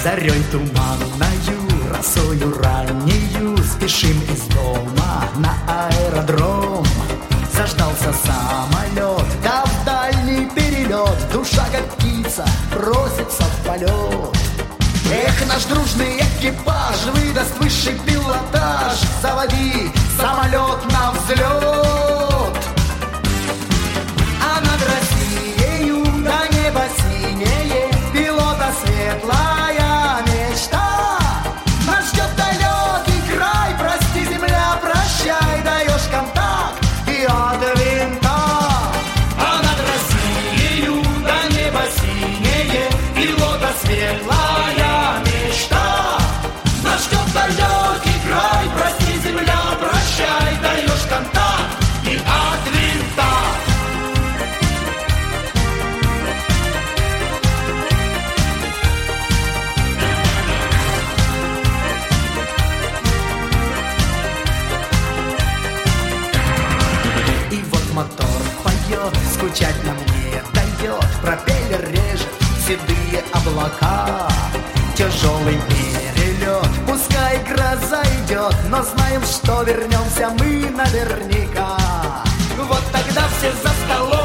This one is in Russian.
Зарей туманною, росою раннею спешим из дома на аэродром. Заждался самолет, да в дальний перелет душа, как птица, просится в полет. Эх, наш дружный экипаж выдаст высший пилотаж. Заводи самолет на взлет. А над Россией до неба синее, пилота светлая мечта. Нас ждет далекий край, прости, земля, прощай, даешь контакт и от винта. А над Россией до неба синее, пилота светлая мечта. Нас ждет далекий край, прости, земля, прощай, даешь контакт и от винта. И вот мотор поет, скучать нам не дает, пропеллер режет седые облака. Тяжелый перелет, пускай гроза идет, но знаем, что вернемся мы наверняка. Вот тогда все за столом